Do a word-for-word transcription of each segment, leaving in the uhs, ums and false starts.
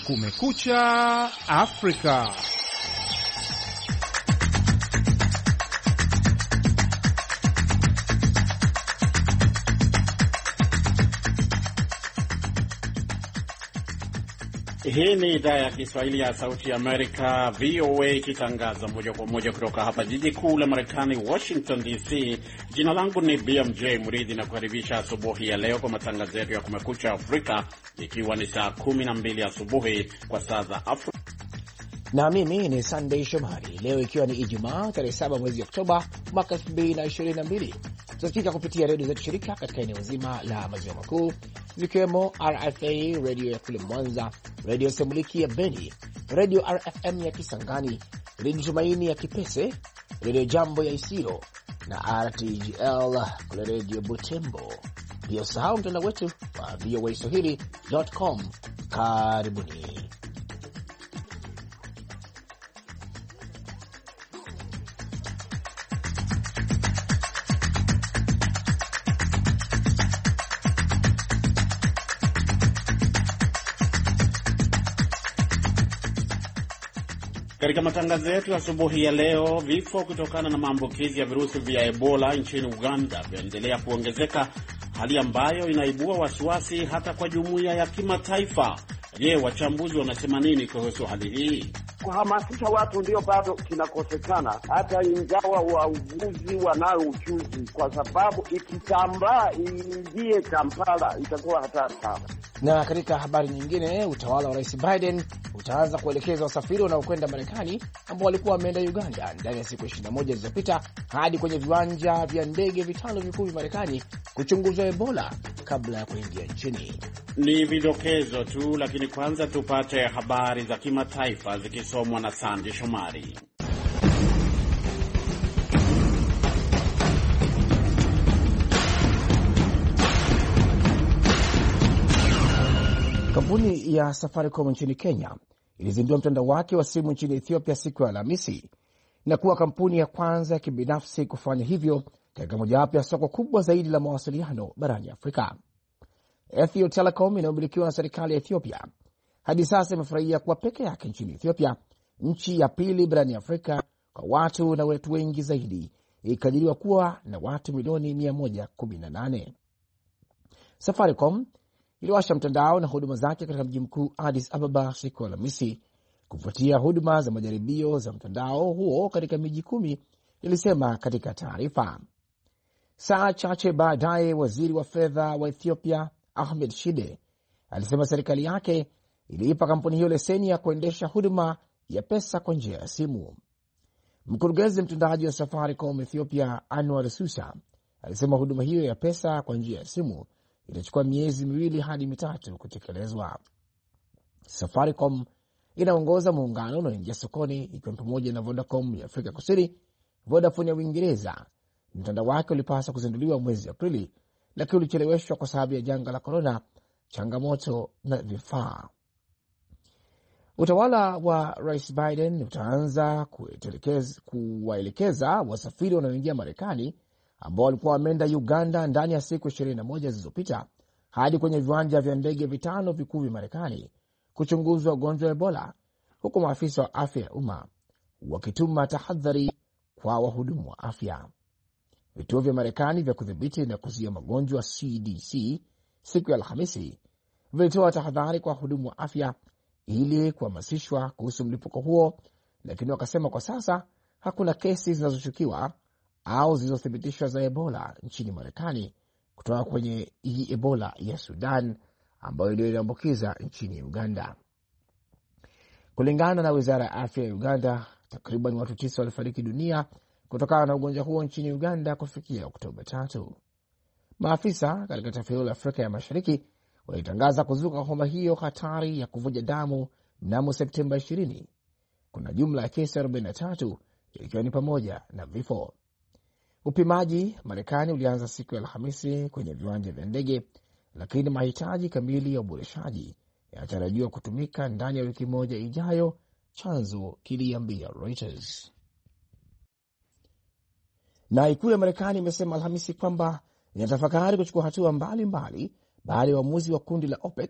Kumekucha Afrika. Hii ni idhaa ya Kiswahili ya Sauti ya Amerika, V O A, ikitangaza moja kwa moja kutoka hapa jiji kuu la Marekani, Washington D C. Jina langu ni B M J Mridhi na kukaribisha asubuhi ya leo kwa matangazo yetu ya Kumekucha Afrika, ikiwa ni saa kumi na mbili asubuhi kwa saa za Afrika. Na mimi ni Sunday Shomari. Leo ikiwa ni Ijumaa tarehe saba mwezi Oktoba mwaka elfu mbili na ishirini na mbili. Tunasikika kupitia redio zetu shirika katika eneo zima la maziwa makuu, zikiwemo R F A redio ya kule Mwanza, redio Semuliki ya Beni, redio R F M ya Kisangani, redio Tumaini ya Kipese, redio Jambo ya Isiro na R T G L kule redio Butembo. Pia usahau mtandao wetu wa V O A Swahili dot com. Karibuni. Katika matangazo yetu asubuhi ya leo, vifo kutokana na maambukizi ya virusi vya Ebola nchini Uganda vinaendelea kuongezeka, hali ambayo inaibua wasiwasi hata kwa jumuiya ya kimataifa. Je, wachambuzi wanasema nini kuhusu hali hii? Kuhamasisha watu ndio bado kinakosekana, hata ingawa wauguzi wanao ujuzi, kwa sababu ikitambaa iingie Kampala itakuwa hatari sana. Na katika habari nyingine, utawala wa Rais Biden utaanza kuelekeza wasafiri wanaokwenda Marekani ambao walikuwa wameenda Uganda ndani ya siku ishirini na moja zilizopita hadi kwenye viwanja vya ndege vitano vikuu vya Marekani kuchunguzwa Ebola kabla ya kuingia nchini. Ni vidokezo tu, lakini kwanza tupate habari za kimataifa zikisomwa na Sandy Shomari. Kampuni ya Safaricom nchini Kenya ilizindua mtandao wake wa simu nchini Ethiopia siku ya Alhamisi na kuwa kampuni ya kwanza ya kibinafsi kufanya hivyo katika mojawapo ya soko kubwa zaidi la mawasiliano barani Afrika. Ethio Telecom inayomilikiwa na serikali ya Ethiopia hadi sasa imefurahia kuwa peke yake nchini Ethiopia, nchi ya pili barani Afrika kwa watu na watu wengi zaidi, ikadiriwa kuwa na watu milioni mia moja kumi na nane. Safaricom iliwasha mtandao na huduma zake katika mji mkuu Addis Ababa siku ya Alhamisi kufuatia huduma za majaribio za mtandao huo katika miji kumi, ilisema katika taarifa. Saa chache baadaye, waziri wa fedha wa Ethiopia Ahmed Shide alisema serikali yake iliipa kampuni hiyo leseni ya kuendesha huduma ya pesa kwa njia ya simu. Mkurugenzi mtendaji wa Safaricom Ethiopia Anwar Susa alisema huduma hiyo ya pesa kwa njia ya simu itachukua miezi miwili hadi mitatu kutekelezwa. Safaricom inaongoza muungano unaoingia sokoni, ikiwa pamoja na Vodacom ya Afrika Kusini, Vodafone ya Uingereza. Mtandao wake ulipaswa kuzinduliwa mwezi Aprili, lakini ulicheleweshwa kwa sababu ya janga la korona, changamoto na vifaa. Utawala wa Rais Biden utaanza kuwaelekeza wasafiri wanaoingia Marekani ambao walikuwa wameenda Uganda ndani ya siku ishirini na moja zilizopita hadi kwenye viwanja vya ndege vitano vikuu vya Marekani kuchunguzwa ugonjwa wa Ebola, huku maafisa wa afya ya umma wakituma tahadhari kwa wahudumu wa afya. Vituo vya Marekani vya kudhibiti na kuzuia magonjwa C D C siku ya Alhamisi vilitoa tahadhari kwa wahudumu wa afya ili kuhamasishwa kuhusu mlipuko huo, lakini wakasema kwa sasa hakuna kesi zinazoshukiwa au zilizothibitishwa za Ebola nchini Marekani kutoka kwenye hii Ebola ya Sudan ambayo ndio inaambukiza nchini Uganda. Kulingana na wizara ya afya ya Uganda, takriban watu tisa walifariki dunia kutokana na ugonjwa huo nchini Uganda kufikia Oktoba tatu. Maafisa katika taifa hilo la Afrika ya Mashariki walitangaza kuzuka homa hiyo hatari ya kuvuja damu mnamo Septemba ishirini. Kuna jumla ya kesi arobaini na tatu, ikiwa ni pamoja na vifo. Upimaji Marekani ulianza siku ya Alhamisi kwenye viwanja vya ndege, lakini mahitaji kamili ya uboreshaji yanatarajiwa kutumika ndani ya wiki moja ijayo, chanzo kiliambia Reuters. Na ikulu ya Marekani imesema Alhamisi kwamba inatafakari kuchukua hatua mbalimbali baada ya uamuzi wa kundi la OPEC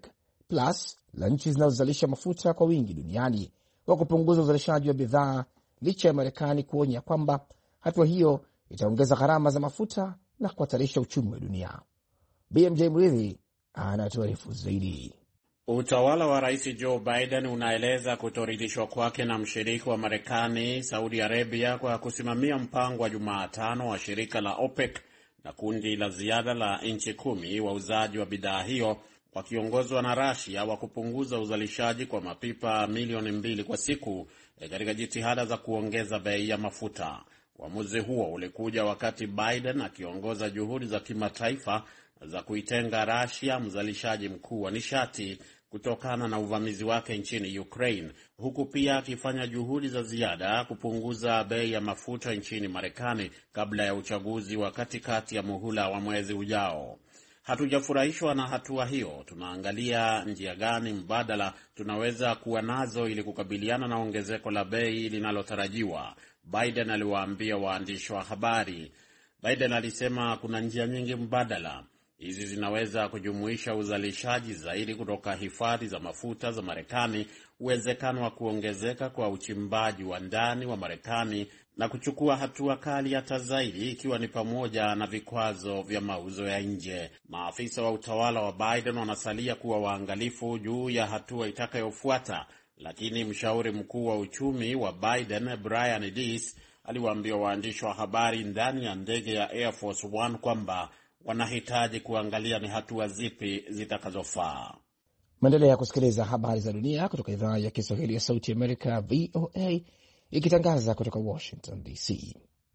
Plus la nchi zinazozalisha mafuta kwa wingi duniani wa kupunguza uzalishaji wa bidhaa, licha ya Marekani kuonya kwamba hatua hiyo itaongeza gharama za mafuta na kuhatarisha uchumi wa dunia. B M J Mridhi anatuarifu zaidi. Utawala wa Rais Joe Biden unaeleza kutoridhishwa kwake na mshiriki wa Marekani, Saudi Arabia, kwa kusimamia mpango wa Jumatano wa shirika la OPEC na kundi la ziada la nchi kumi wauzaji wa bidhaa hiyo wakiongozwa na Russia wa kupunguza uzalishaji kwa mapipa milioni mbili kwa siku katika jitihada za kuongeza bei ya mafuta. Uamuzi huo ulikuja wakati Biden akiongoza juhudi za kimataifa za kuitenga Russia, mzalishaji mkuu wa nishati, kutokana na uvamizi wake nchini Ukraine, huku pia akifanya juhudi za ziada kupunguza bei ya mafuta nchini Marekani kabla ya uchaguzi wa katikati ya muhula wa mwezi ujao. Hatujafurahishwa na hatua hiyo. Tunaangalia njia gani mbadala tunaweza kuwa nazo ili kukabiliana na ongezeko la bei linalotarajiwa, Biden aliwaambia waandishi wa habari. Biden alisema kuna njia nyingi mbadala. Hizi zinaweza kujumuisha uzalishaji zaidi kutoka hifadhi za mafuta za Marekani, uwezekano wa kuongezeka kwa uchimbaji wa ndani wa Marekani na kuchukua hatua kali hata zaidi, ikiwa ni pamoja na vikwazo vya mauzo ya nje. Maafisa wa utawala wa Biden wanasalia kuwa waangalifu juu ya hatua itakayofuata, lakini mshauri mkuu wa uchumi wa Biden, Brian Deese, aliwaambia waandishi wa habari ndani ya ndege ya Air Force One kwamba wanahitaji kuangalia ni hatua zipi zitakazofaa. Maendelea kusikiliza habari za dunia kutoka idhaa ya Kiswahili ya Sauti Amerika, V O A, ikitangaza kutoka Washington D C.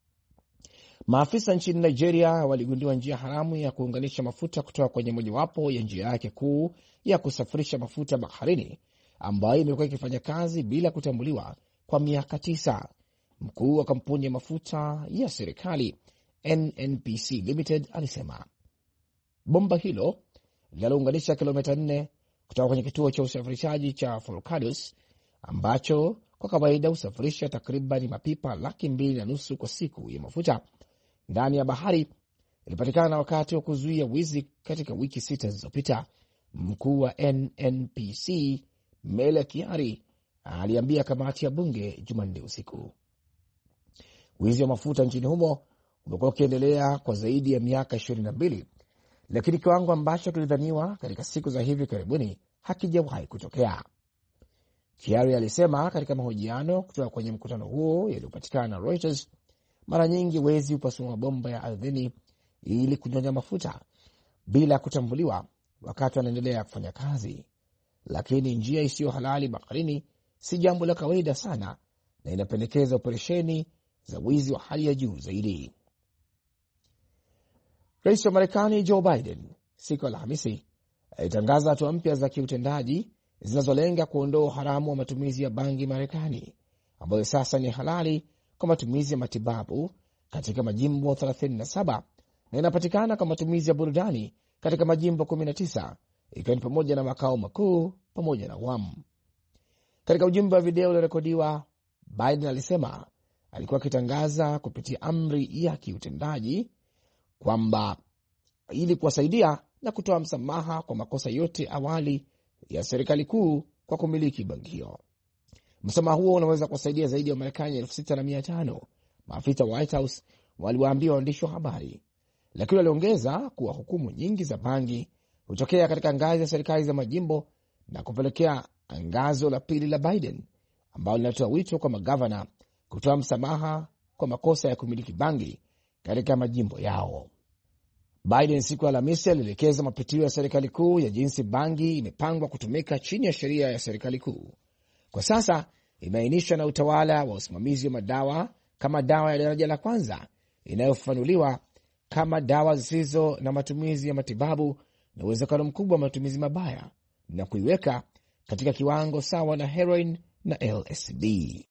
Maafisa nchini Nigeria waligundua njia haramu ya kuunganisha mafuta kutoka kwenye mojawapo ya njia yake kuu ya kusafirisha mafuta baharini, ambayo imekuwa ikifanya kazi bila kutambuliwa kwa miaka tisa. Mkuu wa kampuni ya mafuta ya serikali N N P C Limited alisema bomba hilo linalounganisha kilomita nne kutoka kwenye kituo cha usafirishaji cha Forcados, ambacho kwa kawaida usafirisha takriban mapipa laki mbili na nusu kwa siku ya mafuta ndani ya bahari, ilipatikana wakati wa kuzuia wizi katika wiki sita zilizopita. Mkuu wa N N P C Mele Kiari aliambia kamati ya bunge Jumanne usiku. Wizi wa mafuta nchini humo umekuwa ukiendelea kwa zaidi ya miaka ishirini na mbili, lakini kiwango ambacho kilidhaniwa katika siku za hivi karibuni hakijawahi kutokea. Kiari alisema katika mahojiano kutoka kwenye mkutano huo yaliyopatikana na Reuters, mara nyingi wezi hupasua mabomba ya ardhini ili kunyonya mafuta bila kutambuliwa wakati wanaendelea kufanya kazi, lakini njia isiyo halali baharini si jambo la kawaida sana na inapendekeza operesheni za wizi wa hali ya juu zaidi. Rais wa Marekani Joe Biden siku ya Alhamisi alitangaza hatua mpya za kiutendaji zinazolenga kuondoa haramu wa matumizi ya bangi Marekani, ambayo sasa ni halali kwa matumizi ya matibabu katika majimbo thelathini na saba na inapatikana kwa matumizi ya burudani katika majimbo kumi na tisa, ikiwa ni pamoja na makao makuu pamoja na Guam. Katika ujumbe wa video uliorekodiwa, Biden alisema alikuwa akitangaza kupitia amri ya kiutendaji kwamba ili kuwasaidia na kutoa msamaha kwa makosa yote awali ya serikali kuu kwa kumiliki bangi hiyo. Msamaha huo unaweza kuwasaidia zaidi ya Marekani elfu sita na mia tano, maafisa wa White House waliwaambia waandishi wa habari, lakini waliongeza kuwa hukumu nyingi za bangi hutokea katika ngazi ya serikali za majimbo na kupelekea angazo la pili la Biden ambalo linatoa wito kwa magavana kutoa msamaha kwa makosa ya kumiliki bangi katika majimbo yao. Biden siku ya Alhamisi alielekeza mapitio ya serikali kuu ya jinsi bangi imepangwa kutumika chini ya sheria ya serikali kuu. Kwa sasa imeainishwa na utawala wa usimamizi wa madawa kama dawa ya daraja la kwanza inayofafanuliwa kama dawa zisizo na matumizi ya matibabu na uwezekano mkubwa wa matumizi mabaya, na kuiweka katika kiwango sawa na heroin na L S D.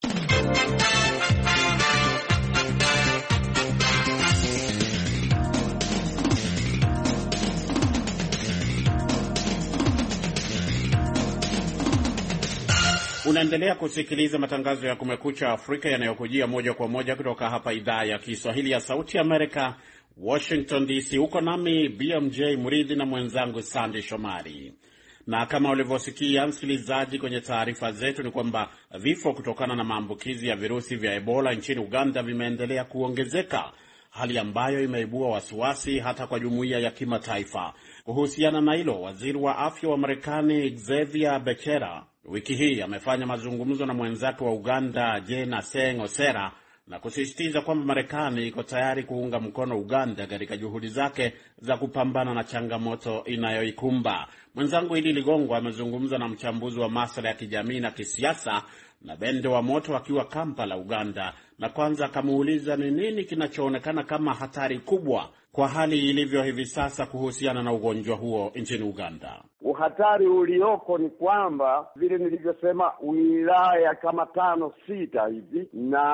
Unaendelea kusikiliza matangazo ya Kumekucha Afrika yanayokujia moja kwa moja kutoka hapa idhaa ya Kiswahili ya Sauti Amerika, Washington D C. Uko nami B M J Mridhi na mwenzangu Sandy Shomari. Na kama ulivyosikia msikilizaji kwenye taarifa zetu, ni kwamba vifo kutokana na maambukizi ya virusi vya Ebola nchini Uganda vimeendelea kuongezeka, hali ambayo imeibua wasiwasi hata kwa jumuiya ya kimataifa. Kuhusiana na hilo, waziri wa afya wa Marekani Xavier Becerra wiki hii amefanya mazungumzo na mwenzake wa Uganda Jane Aseng Osera na kusisitiza kwamba Marekani iko tayari kuunga mkono Uganda katika juhudi zake za kupambana na changamoto inayoikumba. Mwenzangu Idi Ligongo amezungumza na mchambuzi wa masuala ya kijamii na kisiasa na Bende wa Moto akiwa Kampala, Uganda, na kwanza akamuuliza ni nini kinachoonekana kama hatari kubwa kwa hali ilivyo hivi sasa kuhusiana na ugonjwa huo nchini Uganda. Uhatari ulioko ni kwamba vile nilivyosema, wilaya kama tano sita hivi na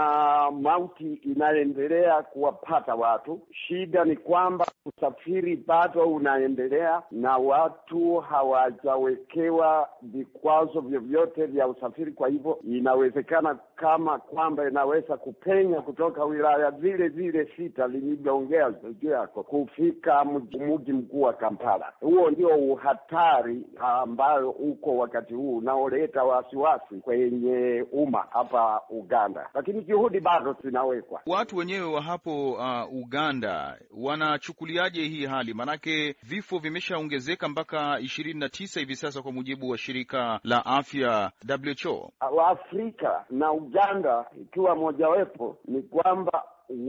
mauti inaendelea kuwapata watu. Shida ni kwamba usafiri bado unaendelea na watu hawajawekewa vikwazo vyovyote vya usafiri. Kwa hivyo inawezekana kama kwamba inaweza kupenya kutoka wilaya zile zile sita nilivyoongea juu yako kufika mji mkuu wa Kampala. Huo ndio uhatari ambayo uko wakati huu unaoleta wasiwasi kwenye umma hapa Uganda, lakini juhudi bado zinawekwa. Watu wenyewe wa hapo uh, Uganda wanachukuliaje hii hali? Manake vifo vimeshaongezeka mpaka ishirini na tisa hivi sasa kwa mujibu wa shirika la afya W H O. Afrika na Uganda ikiwa mojawapo ni kwamba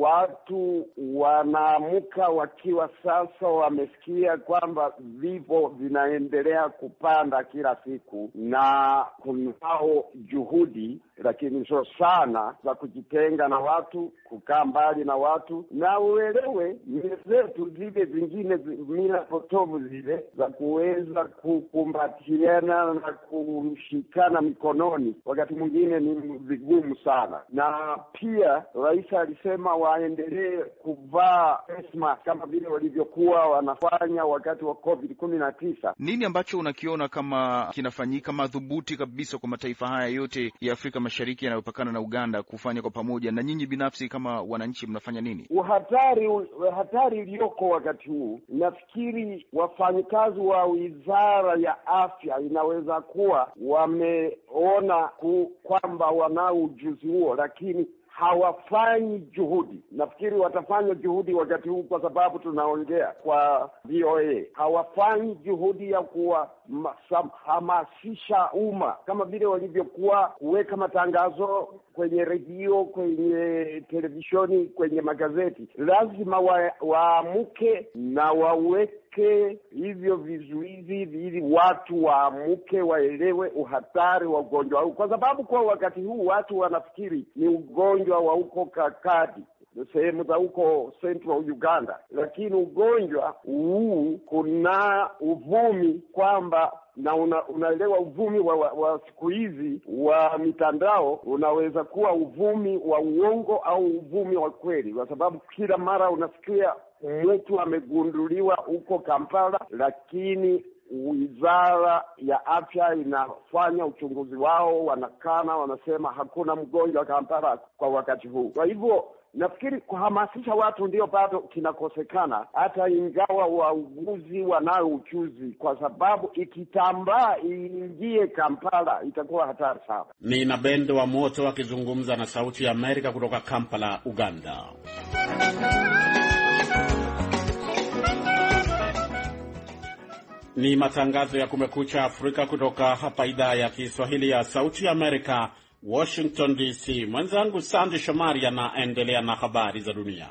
watu wanaamuka wakiwa sasa wamesikia kwamba vifo vinaendelea kupanda kila siku, na kunao juhudi lakini sio sana za kujitenga na watu, kukaa mbali na watu, na uelewe mila zetu zile zingine, mila potovu zile za kuweza kukumbatiana na kushikana mikononi, wakati mwingine ni vigumu sana. Na pia rais alisema waendelee kuvaa face mask kama vile walivyokuwa wanafanya wakati wa covid kumi na tisa. Nini ambacho unakiona kama kinafanyika madhubuti kabisa kwa mataifa haya yote ya Afrika Mashariki yanayopakana na Uganda kufanya kwa pamoja, na nyinyi binafsi kama wananchi mnafanya nini? Uhatari hatari iliyoko wakati huu, nafikiri wafanyikazi wa Wizara ya Afya inaweza kuwa wameona ku, kwamba wanao ujuzi huo, lakini hawafanyi juhudi. Nafikiri watafanya juhudi wakati huu kwa sababu tunaongea kwa V O A. Hawafanyi juhudi ya kuhamasisha umma kama vile walivyokuwa kuweka matangazo kwenye redio, kwenye televisheni, kwenye magazeti. Lazima waamuke wa na waweke hivyo vizuizi ili watu waamuke, waelewe uhatari wa ugonjwa huu, kwa sababu kwa wakati huu watu wanafikiri ni ugonjwa wa huko Kakadi, sehemu za huko Central Uganda, lakini ugonjwa huu kuna uvumi kwamba na una, unaelewa uvumi wa, wa, wa siku hizi wa mitandao unaweza kuwa uvumi wa uongo au uvumi wa kweli, kwa sababu kila mara unasikia mtu amegunduliwa huko Kampala, lakini Wizara ya Afya inafanya uchunguzi wao, wanakana, wanasema hakuna mgonjwa wa Kampala kwa wakati huu. Kwa hivyo nafikiri kuhamasisha watu ndio bado kinakosekana, hata ingawa wauguzi wanao uchuzi, kwa sababu ikitambaa iingie Kampala itakuwa hatari sana. Ni na Bende wa Moto akizungumza na Sauti ya Amerika kutoka Kampala, Uganda. Ni matangazo ya Kumekucha Afrika kutoka hapa idhaa ya Kiswahili ya Sauti ya Amerika, Washington D C. Mwenzangu Sandy Shomari anaendelea na habari za dunia.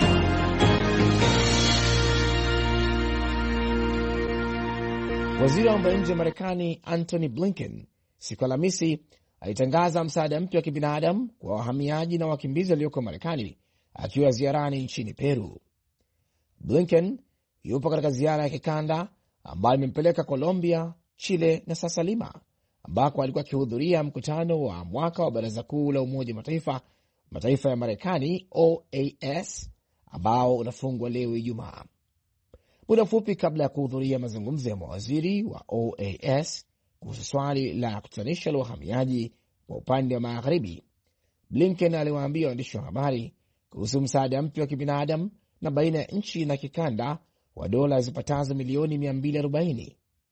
Waziri wa mambo ya nje wa Marekani Antony Blinken siku Alhamisi alitangaza msaada mpya wa kibinadamu kwa wahamiaji na wakimbizi walioko Marekani akiwa ziarani nchini Peru. Blinken yupo katika ziara ya kikanda ambayo imempeleka Colombia, Chile na sasa Lima, ambako alikuwa akihudhuria mkutano wa mwaka wa Baraza Kuu la Umoja wa Mataifa, mataifa ya Marekani O A S, ambao unafungwa leo Ijumaa. Muda mfupi kabla ya kuhudhuria mazungumzo ya mawaziri wa O A S kuhusu swali la kutatanisha la wahamiaji kwa upande wa magharibi, Blinken aliwaambia waandishi wa habari kuhusu msaada mpya wa kibinadamu na baina ya nchi na kikanda wa dola zipatazo milioni mia mbili arobaini.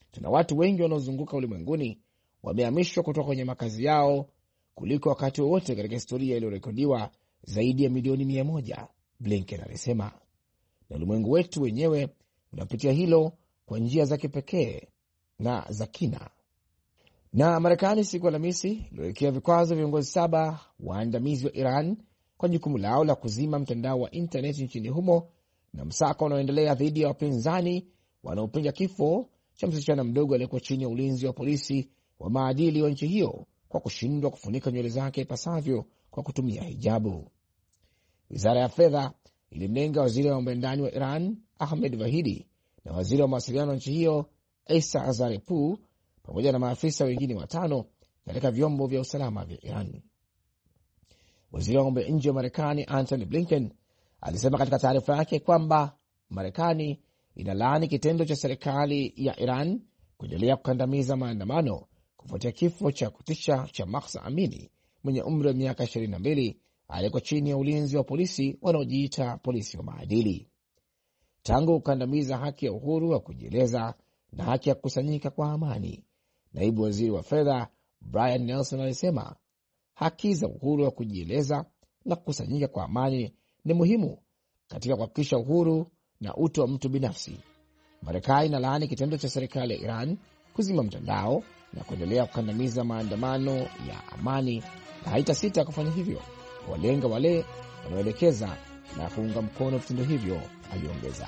tuna watu wengi wanaozunguka ulimwenguni wamehamishwa kutoka kwenye makazi yao kuliko wakati wowote katika historia iliyorekodiwa, zaidi ya milioni mia moja, Blinken alisema. Na ulimwengu wetu wenyewe unapitia hilo kwa njia za kipekee na za kina. Na Marekani siku ya Alhamisi iliwekea vikwazo viongozi saba waandamizi wa Iran kwa jukumu lao la kuzima mtandao wa intaneti nchini humo, na msako unaoendelea dhidi ya wapinzani wanaopinga kifo cha msichana mdogo aliyekuwa chini ya ulinzi wa polisi wa maadili wa nchi hiyo kwa kushindwa kufunika nywele zake ipasavyo kwa kutumia hijabu. Wizara ya fedha ilimlenga waziri wa mambo ya ndani wa Iran Ahmed Vahidi na waziri wa mawasiliano wa nchi hiyo Issa Azarepou pamoja na maafisa wengine watano katika vyombo vya usalama vya Iran. Waziri wa mambo ya nje wa Marekani Antony Blinken alisema katika taarifa yake kwamba Marekani inalaani kitendo cha serikali ya Iran kuendelea kukandamiza maandamano kufuatia kifo cha kutisha cha Mahsa Amini mwenye umri wa miaka ishirini na mbili aliyekuwa chini ya ulinzi wa polisi wanaojiita polisi wa maadili. Tangu kukandamiza haki ya uhuru wa kujieleza na haki ya kukusanyika kwa amani, naibu waziri wa fedha Brian Nelson alisema haki za uhuru wa kujieleza na kukusanyika kwa amani ni muhimu katika kuhakikisha uhuru na utu wa mtu binafsi. Marekani inalaani kitendo cha serikali ya Iran kuzima mtandao na kuendelea kukandamiza maandamano ya amani, na haitasita kufanya hivyo kuwalenga wale wanaoelekeza na kuunga mkono vitendo hivyo, aliongeza.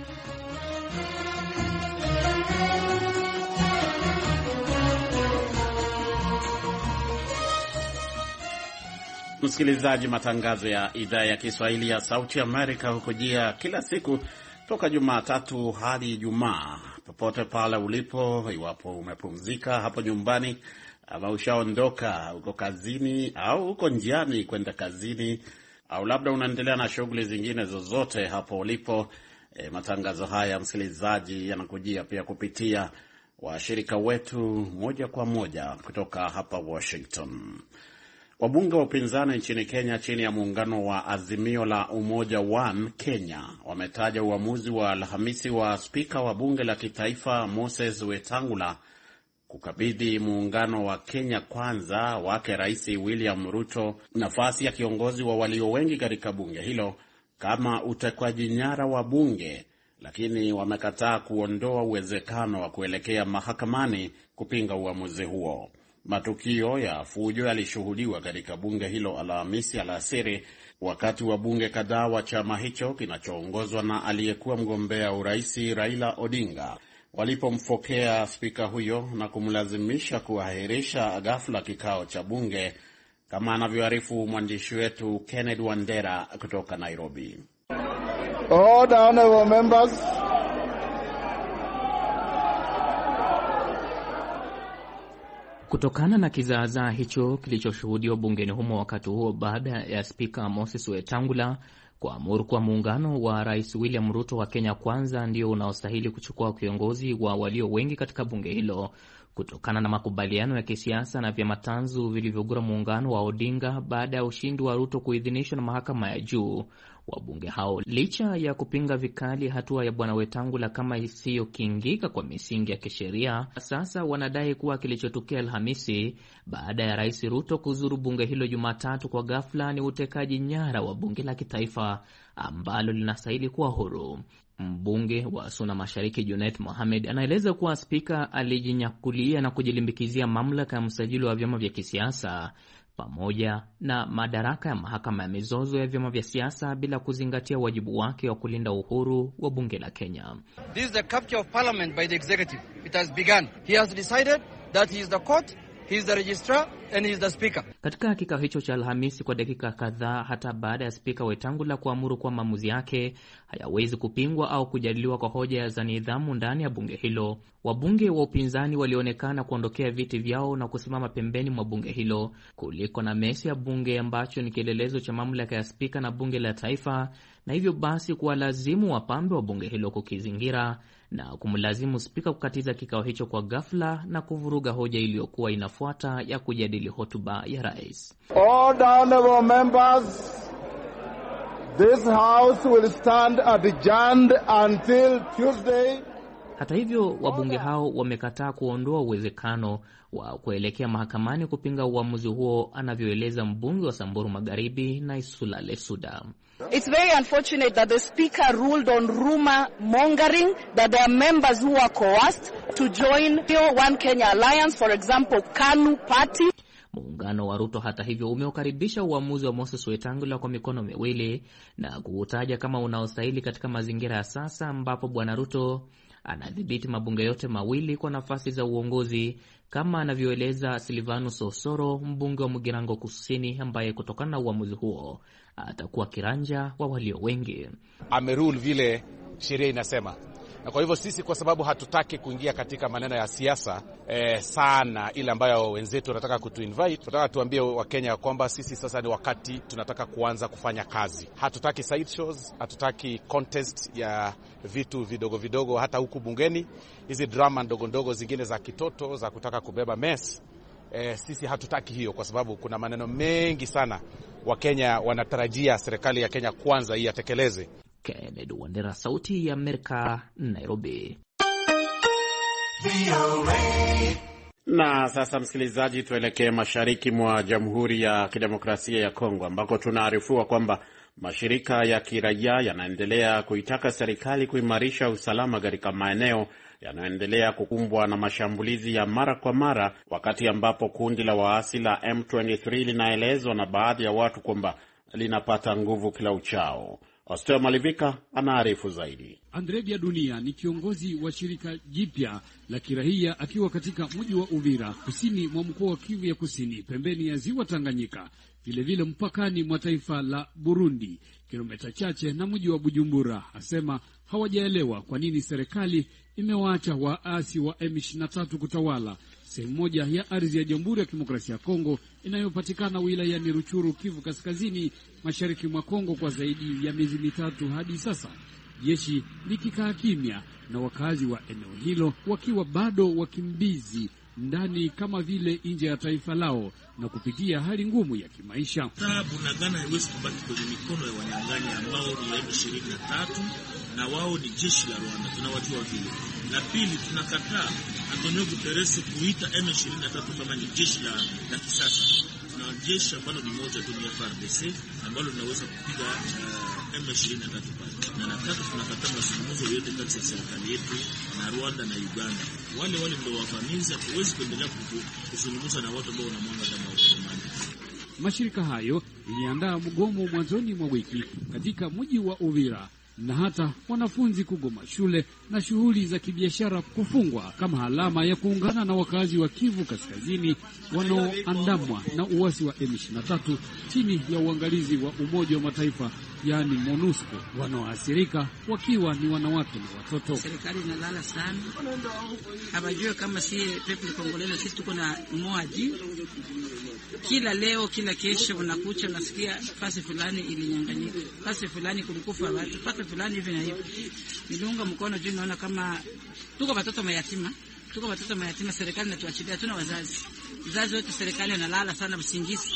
Msikilizaji, matangazo ya idhaa ya Kiswahili ya Sauti Amerika hukujia kila siku toka Jumatatu hadi Ijumaa, popote pale ulipo, iwapo umepumzika hapo nyumbani ama ushaondoka uko kazini au uko njiani kwenda kazini au labda unaendelea na shughuli zingine zozote hapo ulipo. E, matangazo haya msikilizaji yanakujia pia kupitia washirika wetu moja kwa moja kutoka hapa Washington. Wabunge wa upinzani nchini Kenya chini ya muungano wa Azimio la Umoja One Kenya wametaja uamuzi wa Alhamisi wa spika wa bunge la kitaifa Moses Wetangula kukabidhi muungano wa Kenya Kwanza wake Rais William Ruto nafasi ya kiongozi wa walio wengi katika bunge hilo kama utekwaji nyara wa bunge, lakini wamekataa kuondoa uwezekano wa kuelekea mahakamani kupinga uamuzi huo. Matukio ya fujo yalishuhudiwa katika bunge hilo Alhamisi alasiri, wakati wa bunge kadhaa wa chama hicho kinachoongozwa na aliyekuwa mgombea urais Raila Odinga walipomfokea spika huyo na kumlazimisha kuahirisha ghafla kikao cha bunge, kama anavyoarifu mwandishi wetu Kenneth Wandera kutoka Nairobi. All the honorable members, kutokana na kizaazaa hicho kilichoshuhudiwa bungeni humo wakati huo, baada ya spika Moses Wetangula kuamuru kwa muungano wa Rais William Ruto wa Kenya Kwanza ndio unaostahili kuchukua kiongozi wa walio wengi katika bunge hilo, kutokana na makubaliano ya kisiasa na vyama tanzu vilivyogura muungano wa Odinga baada ya ushindi wa Ruto kuidhinishwa na mahakama ya juu. Wabunge hao, licha ya kupinga vikali hatua ya bwana Wetangula kama isiyokingika kwa misingi ya kisheria, sasa wanadai kuwa kilichotokea Alhamisi baada ya Rais Ruto kuzuru bunge hilo Jumatatu kwa ghafla ni utekaji nyara wa bunge la kitaifa ambalo linastahili kuwa huru. Mbunge wa Suna Mashariki Junet Mohamed anaeleza kuwa spika alijinyakulia na kujilimbikizia mamlaka ya msajili wa vyama vya kisiasa pamoja na madaraka ya mahakama ya mizozo ya vyama vya siasa bila kuzingatia wajibu wake wa kulinda uhuru wa bunge la Kenya. This is the capture of parliament by the executive. It has begun. He has decided that he is the court, he is the registrar and he is the speaker. Katika kikao hicho cha Alhamisi kwa dakika kadhaa, hata baada ya spika Wetangula kuamuru kwa maamuzi yake hayawezi kupingwa au kujadiliwa kwa hoja za nidhamu ndani ya bunge hilo, wabunge wa upinzani walionekana kuondokea viti vyao na kusimama pembeni mwa bunge hilo kuliko na mesi ya bunge ambacho ni kielelezo cha mamlaka ya spika na bunge la taifa, na hivyo basi kuwalazimu wapambe wa bunge hilo kukizingira na kumlazimu spika kukatiza kikao hicho kwa ghafla na kuvuruga hoja iliyokuwa inafuata ya kujadili hotuba ya rais. all the honorable members, this house will stand adjourned until Tuesday, Hata hivyo, wabunge hao wamekataa kuondoa uwezekano wa kuelekea mahakamani kupinga uamuzi huo, anavyoeleza mbunge wa Samburu Magharibi Naisula Lesuda. It's very unfortunate that the speaker ruled on rumor mongering that there are members who are coerced to join One Kenya Alliance, for example, KANU Party. Muungano wa Ruto hata hivyo umeukaribisha uamuzi wa Moses Wetangula kwa mikono miwili na kuutaja kama unaostahili katika mazingira ya sasa ambapo Bwana Ruto anadhibiti mabunge yote mawili kwa nafasi za uongozi, kama anavyoeleza Silvanus Osoro, mbunge wa Mugirango Kusini, ambaye kutokana na uamuzi huo atakuwa kiranja wa walio wengi. Amerule vile sheria inasema. Na kwa hivyo sisi, kwa sababu hatutaki kuingia katika maneno ya siasa eh, sana ile ambayo wenzetu wanataka kutuinvite, tunataka tuambie Wakenya kwamba sisi sasa ni wakati tunataka kuanza kufanya kazi. Hatutaki side shows, hatutaki contest ya vitu vidogo vidogo hata huku bungeni. Hizi drama ndogo ndogo zingine za kitoto za kutaka kubeba mess, eh, sisi hatutaki hiyo, kwa sababu kuna maneno mengi sana Wakenya wanatarajia serikali ya Kenya kwanza hii atekeleze. Kennedy Wandera, Sauti ya Amerika, Nairobi. Na sasa, msikilizaji, tuelekee mashariki mwa Jamhuri ya Kidemokrasia ya Kongo ambako tunaarifiwa kwamba mashirika ya kiraia yanaendelea kuitaka serikali kuimarisha usalama katika maeneo yanayoendelea kukumbwa na mashambulizi ya mara kwa mara, wakati ambapo kundi la waasi la M ishirini na tatu linaelezwa na baadhi ya watu kwamba linapata nguvu kila uchao. Osteo Malivika anaarifu zaidi. Andre Bia Dunia ni kiongozi wa shirika jipya la kiraia akiwa katika mji wa Uvira, kusini mwa mkoa wa Kivu ya Kusini, pembeni ya ziwa Tanganyika, vile vile mpakani mwa taifa la Burundi, kilomita chache na mji wa Bujumbura. Asema hawajaelewa kwa nini serikali imewaacha waasi wa M ishirini na tatu kutawala sehemu moja ya ardhi ya Jamhuri ya Kidemokrasia ya Kongo inayopatikana wilayani Ruchuru, Kivu Kaskazini, mashariki mwa Kongo kwa zaidi ya miezi mitatu hadi sasa. Jeshi likikaa kimya na wakazi wa eneo hilo wakiwa bado wakimbizi ndani kama vile nje ya taifa lao na kupitia hali ngumu ya kimaisha. Bunagana haiwezi kubaki kwenye mikono ya wanyang'anyi ambao ni M ishirini na tatu na wao ni jeshi la Rwanda, tunawajua vile. Na pili, tunakataa Antonio Guterres kuita M ishirini na tatu kama ni jeshi la, la kisasa. Tuna jeshi ambalo ni moja tu, ni F A R D C ambalo linaweza kupiga uh, M ishirini na tatu pale. Na nataka tunakataa mazungumzo yote kati ya serikali yetu na Rwanda na Uganda. Wale wale ndio wavamizi, hatuwezi kuendelea kuzungumza na watu ambao wanamwanga damu ya Ukomani. Mashirika hayo iliandaa mgomo mwanzoni mwa wiki katika mji wa Uvira, na hata wanafunzi kugoma shule na shughuli za kibiashara kufungwa kama alama ya kuungana na wakazi wa Kivu Kaskazini wanaoandamwa na uasi wa M ishirini na tatu chini ya uangalizi wa Umoja wa Mataifa, yaani MONUSCO, wanaoathirika wakiwa ni wanawake na watoto. Serikali inalala sana, habajue kama si people Congolese, sisi tuko na moaji. Kila leo kila kesho unakucha unasikia fasi fulani ilinyanganyika, fasi fulani kulikufa watu, fasi fulani hivi na hivi. Niliunga mkono juu, naona kama tuko watoto mayatima, tuko watoto mayatima, serikali inatuachilia, tuna wazazi. Wazazi wote serikali wanalala sana usingizi.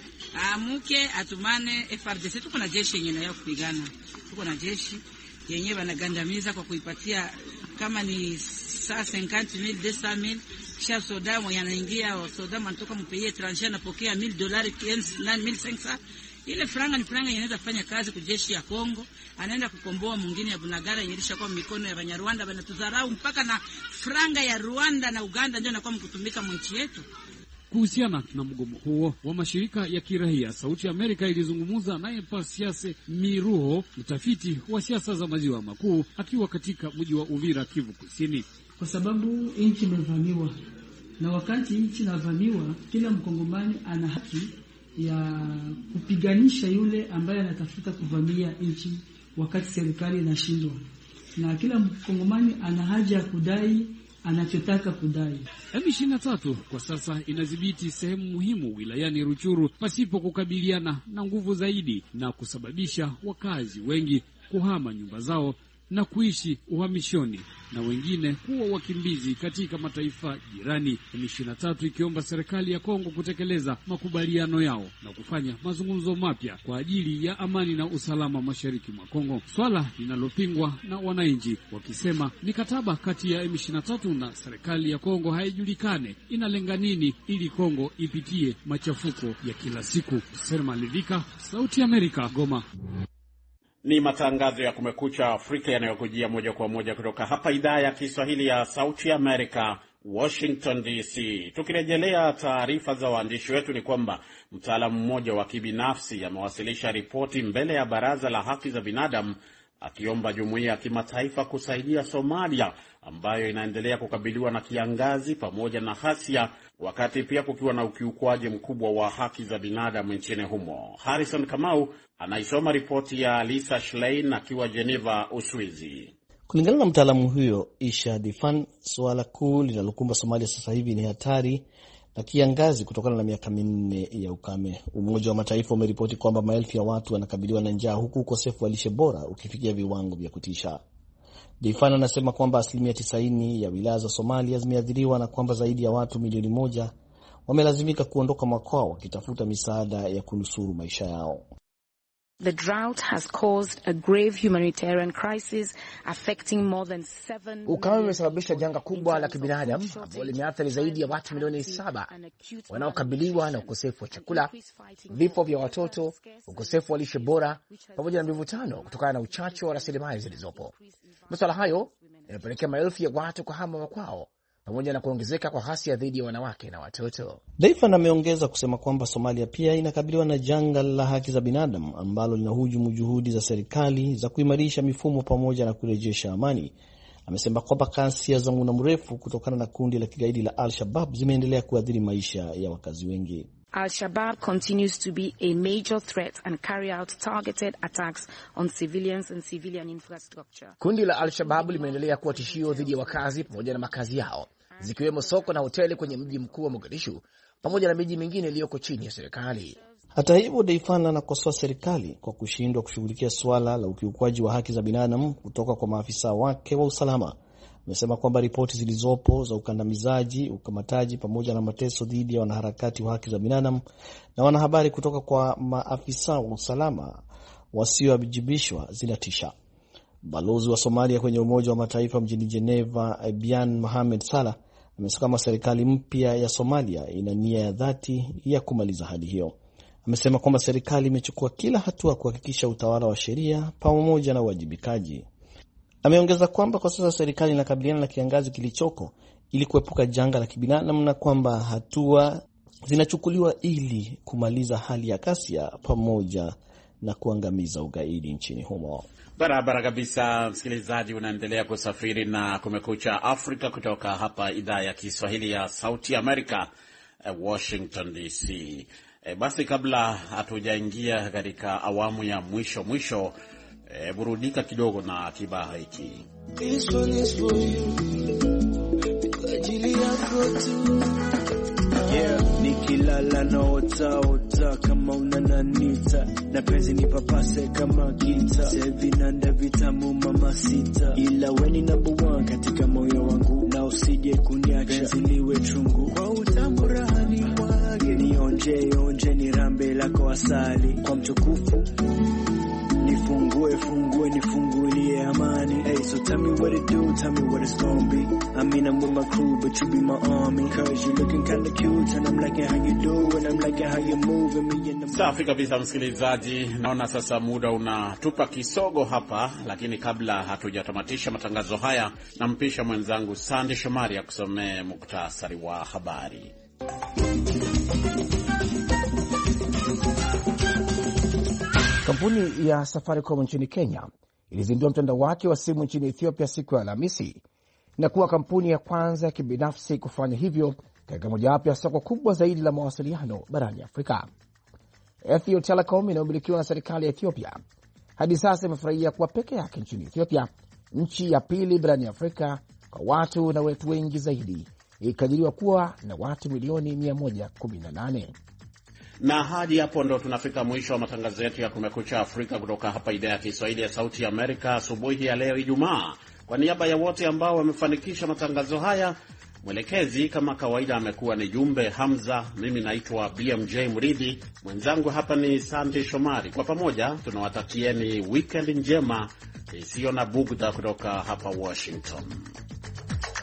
Amuke atumane F A R D C, tuko na jeshi yenyewe nayo kupigana. Tuko na jeshi yenyewe wanagandamiza kwa kuipatia kama ni saa cinquante mille, deux cent mille. Kisha soda mwenye anaingia soda manatoka mpeye étranger anapokea mille dollars, nane mille cinq cents. Ile franga ni franga inaweza kufanya kazi kwa jeshi ya Kongo, anaenda kukomboa mwingine ya Bunagara yenyelisha kwa mikono ya Banyarwanda, banatudharau mpaka na franga ya Rwanda na Uganda ndio inakuwa mkutumika mwanchi yetu. Kuhusiana na mgomo huo wa mashirika ya kiraia, Sauti ya Amerika ilizungumza naye Pasiase Miruho, mtafiti wa siasa za maziwa makuu, akiwa katika mji wa Uvira, Kivu Kusini. Kwa sababu nchi imevamiwa, na wakati nchi inavamiwa, kila mkongomani ana haki ya kupiganisha yule ambaye anatafuta kuvamia nchi wakati serikali inashindwa, na kila mkongomani ana haja ya kudai anachotaka kudai. M ishirini na tatu kwa sasa inadhibiti sehemu muhimu wilayani Ruchuru pasipo kukabiliana na nguvu zaidi, na kusababisha wakazi wengi kuhama nyumba zao na kuishi uhamishoni na wengine kuwa wakimbizi katika mataifa jirani. M ishirini na tatu ikiomba serikali ya Kongo kutekeleza makubaliano yao na kufanya mazungumzo mapya kwa ajili ya amani na usalama mashariki mwa Kongo, swala linalopingwa na wananchi wakisema mikataba kati ya M ishirini na tatu na serikali ya Kongo haijulikane inalenga nini ili Kongo ipitie machafuko ya kila siku. Serma Livika, Sauti ya Amerika, Goma. Ni matangazo ya Kumekucha Afrika yanayokujia moja kwa moja kutoka hapa idhaa ya Kiswahili ya Sauti ya Amerika, Washington D C. Tukirejelea taarifa za waandishi wetu ni kwamba mtaalamu mmoja wa kibinafsi amewasilisha ripoti mbele ya Baraza la Haki za Binadamu akiomba jumuiya ya kimataifa kusaidia Somalia ambayo inaendelea kukabiliwa na kiangazi pamoja na ghasia, wakati pia kukiwa na ukiukwaji mkubwa wa haki za binadamu nchini humo. Harrison Kamau anaisoma ripoti ya Lisa Schlein akiwa Geneva, Uswizi. Kulingana na mtaalamu huyo Isha Difan, suala kuu linalokumba Somalia sasa hivi ni hatari na kiangazi kutokana na miaka minne ya ukame. Umoja wa Mataifa umeripoti kwamba maelfu ya watu wanakabiliwa na njaa huku ukosefu wa lishe bora ukifikia viwango vya kutisha. Difan anasema kwamba asilimia tisaini ya wilaya za Somalia zimeathiriwa na kwamba zaidi ya watu milioni moja wamelazimika kuondoka makwao wakitafuta misaada ya kunusuru maisha yao. The drought has caused a grave humanitarian crisis affecting more than seven. Ukame umesababisha janga kubwa la kibinadamu ambalo limeathiri zaidi ya watu milioni saba wanaokabiliwa na ukosefu wa chakula, vifo vya watoto, ukosefu wa lishe bora pamoja na mivutano kutokana na uchache wa rasilimali zilizopo. Masuala hayo yanapelekea maelfu ya watu kuhama makwao pamoja na kuongezeka kwa ghasia dhidi ya wanawake na watoto. Daifa ameongeza kusema kwamba Somalia pia inakabiliwa na janga la haki za binadamu ambalo linahujumu juhudi za serikali za kuimarisha mifumo pamoja na kurejesha amani. Amesema kwamba ghasia za muda mrefu kutokana na kundi la kigaidi la Al-Shabaab zimeendelea kuathiri maisha ya wakazi wengi. Al-Shabaab continues to be a major threat and carry out targeted attacks on civilians and civilian infrastructure. Kundi la Al-Shabaab limeendelea kuwa tishio dhidi ya wakazi pamoja na makazi yao, zikiwemo soko na hoteli kwenye mji mkuu wa Mogadishu pamoja na miji mingine iliyoko chini ya serikali. Hata hivyo, Daifana anakosoa serikali kwa kushindwa kushughulikia swala la ukiukwaji wa haki za binadamu kutoka kwa maafisa wake wa usalama. Amesema kwamba ripoti zilizopo za ukandamizaji, ukamataji pamoja na mateso dhidi ya wanaharakati wa haki za binadamu na wanahabari kutoka kwa maafisa wa usalama wasiowajibishwa zinatisha. Balozi wa Somalia kwenye Umoja wa Mataifa mjini Geneva, Bian Mohamed Salah, amesema kama serikali mpya ya Somalia ina nia ya dhati ya kumaliza hali hiyo. Amesema kwamba serikali imechukua kila hatua kuhakikisha utawala wa sheria pamoja na uwajibikaji. Ameongeza kwamba kwa sasa serikali inakabiliana na kiangazi kilichoko ili kuepuka janga la kibinadamu na kwamba hatua zinachukuliwa ili kumaliza hali ya ghasia pamoja na kuangamiza ugaidi nchini humo. Barabara kabisa, msikilizaji, unaendelea kusafiri na Kumekucha Afrika kutoka hapa idhaa ya Kiswahili ya Sauti Amerika, Washington D C. E, basi kabla hatujaingia katika awamu ya mwisho mwisho, e, burudika kidogo na kibao hiki. This one is for you. Yeah, nikilala na ota ota kama unananita na penzi nipapase kama gita sevi nanda vitamu mama sita ila weni number one katika moyo wangu na usije kuniacha penzi liwe chungu kwa utamu rahani mwage nionje onje ni rambe lako asali kwa mtukufu nifungue fungue nifungulie amani. Hey, so tell me what it do, tell me what it's gonna be. I mean I'm with my crew but you be my army, cause you looking kinda cute and I'm liking how you do and I'm liking how you move and me in the... Safi kabisa msikilizaji, naona sasa muda unatupa kisogo hapa, lakini kabla hatujatamatisha matangazo haya, nampisha mwenzangu Sandy Shomari akusomee muktasari wa habari. Kampuni ya Safaricom nchini Kenya ilizindua mtandao wake wa simu nchini Ethiopia siku ya Alhamisi na kuwa kampuni ya kwanza ya kibinafsi kufanya hivyo katika mojawapo ya soko kubwa zaidi la mawasiliano barani Afrika. Ethio Telecom inayomilikiwa na serikali ya Ethiopia hadi sasa imefurahia kuwa peke yake nchini Ethiopia, nchi ya pili barani Afrika kwa watu na watu wengi zaidi, ikadiriwa kuwa na watu milioni mia moja kumi na nane. Na hadi hapo ndo tunafika mwisho wa matangazo yetu ya Kumekucha Afrika kutoka hapa idhaa ya Kiswahili ya Sauti ya Amerika asubuhi ya leo Ijumaa. Kwa niaba ya wote ambao wamefanikisha matangazo haya, mwelekezi kama kawaida amekuwa ni Jumbe Hamza, mimi naitwa B M J Mridhi, mwenzangu hapa ni Santi Shomari. Kwa pamoja tunawatakieni weekend njema isiyo na bugdha kutoka hapa Washington.